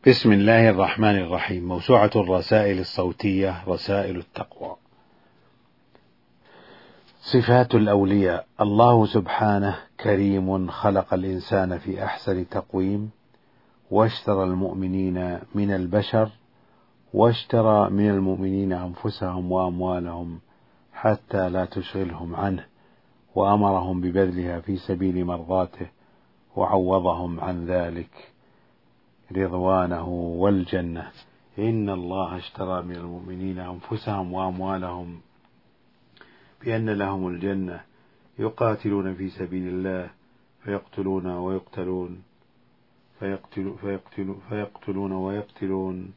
بسم الله الرحمن الرحيم. موسوعة الرسائل الصوتية رسائل التقوى. صفات الأولياء. الله سبحانه كريم، خلق الإنسان في أحسن تقويم، واشترى المؤمنين من البشر، واشترى من المؤمنين أنفسهم وأموالهم حتى لا تشغلهم عنه، وأمرهم ببذلها في سبيل مرضاته، وعوضهم عن ذلك رضوانه والجنة. إن الله اشترى من المؤمنين أنفسهم وأموالهم بأن لهم الجنة، يقاتلون في سبيل الله فيقتلون ويقتلون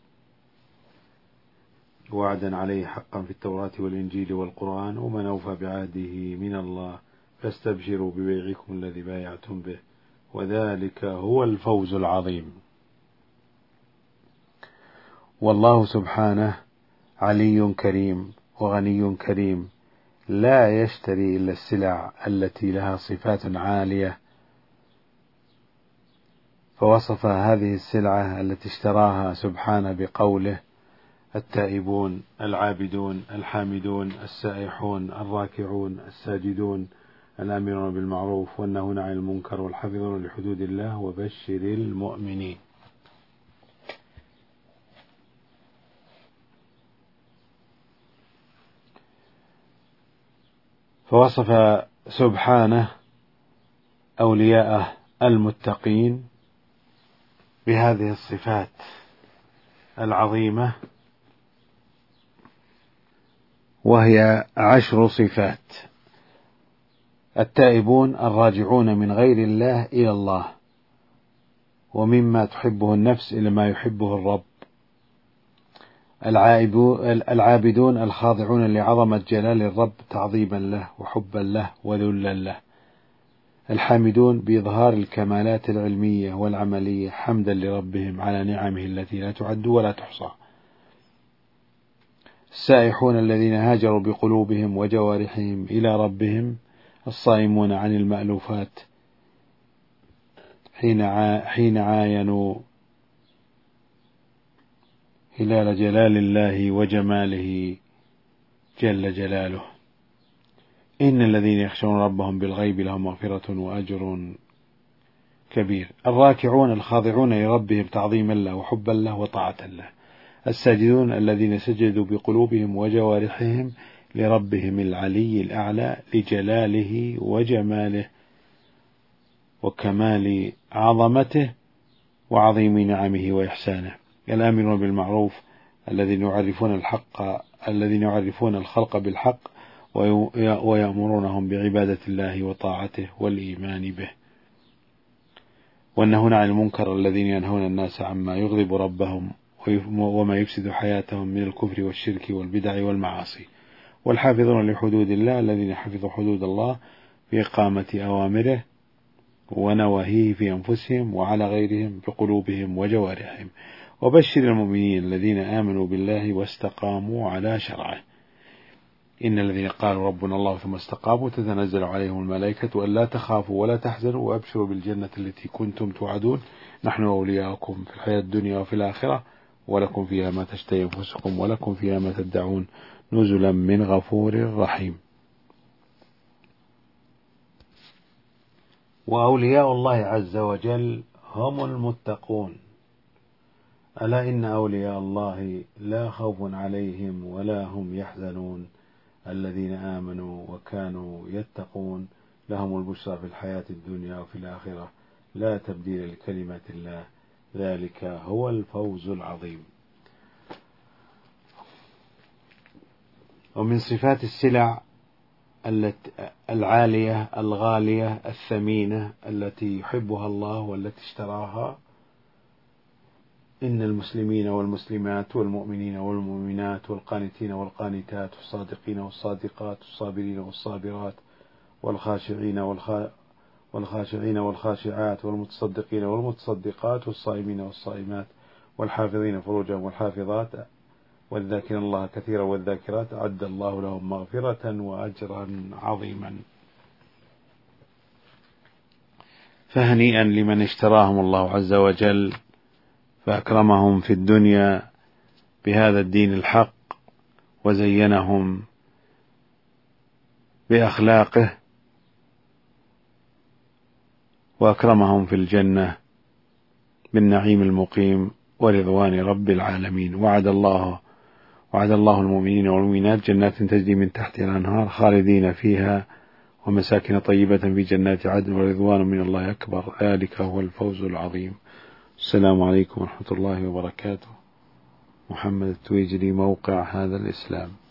وعدا عليه حقا في التوراة والإنجيل والقرآن، ومن أوفى بعهده من الله، فاستبشروا ببيعكم الذي بايعتم به، وذلك هو الفوز العظيم. والله سبحانه علي كريم وغني كريم، لا يشتري إلا السلع التي لها صفات عالية، فوصف هذه السلعة التي اشتراها سبحانه بقوله: التائبون العابدون الحامدون السائحون الراكعون الساجدون الآمرون بالمعروف والناهون عن المنكر والحافظون لحدود الله وبشر المؤمنين. فوصف سبحانه أولياءه المتقين بهذه الصفات العظيمة، وهي 10 صفات. التائبون الراجعون من غير الله إلى الله، ومما تحبه النفس إلى ما يحبه الرب. العابدون الخاضعون لعظمة جلال الرب تعظيما له وحبا له وذلا له. الحامدون بإظهار الكمالات العلمية والعملية حمدا لربهم على نعمه التي لا تعد ولا تحصى. السائحون الذين هاجروا بقلوبهم وجوارحهم إلى ربهم، الصائمون عن المألوفات حين عاينوا هلال جلال الله وجماله جل جلاله. إن الذين يخشون ربهم بالغيب لهم مغفرة وأجر كبير. الراكعون الخاضعون لربهم تعظيما له وحبا له وطاعة له. الساجدون الذين سجدوا بقلوبهم وجوارحهم لربهم العلي الأعلى لجلاله وجماله وكمال عظمته وعظيم نعمه وإحسانه. الآمرون بالمعروف الذين يعرفون الخلق بالحق ويأمرونهم بعبادة الله وطاعته والإيمان به. والنهون عن المنكر الذين ينهون الناس عما يغضب ربهم وما يفسد حياتهم من الكفر والشرك والبدع والمعاصي. والحافظون لحدود الله الذين حفظوا حدود الله بإقامة أوامره ونواهيه في أنفسهم وعلى غيرهم بقلوبهم وجوارحهم. وبشر المؤمنين الذين آمنوا بالله واستقاموا على شرعه. إن الذين قالوا ربنا الله ثم استقاموا تتنزل عليهم الملائكة ألا تخافوا ولا تحزنوا وأبشروا بالجنة التي كنتم توعدون، نحن أولياؤكم في الحياة الدنيا وفي الآخرة، ولكم فيها ما تشتهي أنفسكم ولكم فيها ما تدعون، نزلا من غفور رحيم. وأولياء الله عز وجل هم المتقون. ألا إن أولياء الله لا خوف عليهم ولا هم يحزنون، الذين آمنوا وكانوا يتقون، لهم البشرى في الحياة الدنيا وفي الآخرة، لا تبديل لكلمات الله، ذلك هو الفوز العظيم. ومن صفات السلع العالية الغالية الثمينة التي يحبها الله والتي اشتراها: إن المسلمين والمسلمات والمؤمنين والمؤمنات والقانتين والقانتات والصادقين والصادقات والصابرين والصابرات والخاشعين والخاشعات والمتصدقين والمتصدقات والصائمين والصائمات والحافظين فروجهم والحافظات والذاكرين الله كثيرا والذاكرات أعد الله لهم مغفرة وأجرا عظيما. فهنيئا لمن اشتراهم الله عز وجل فأكرمهم في الدنيا بهذا الدين الحق وزينهم بأخلاقه، وأكرمهم في الجنة بالنعيم المقيم ورضوان رب العالمين. وعد الله المؤمنين والمؤمنات جنات تجري من تحتها الأنهار خالدين فيها ومساكن طيبة في جنات عدن ورضوان من الله أكبر، ذلك هو الفوز العظيم. السلام عليكم ورحمة الله وبركاته. محمد التويجري، موقع هذا الإسلام.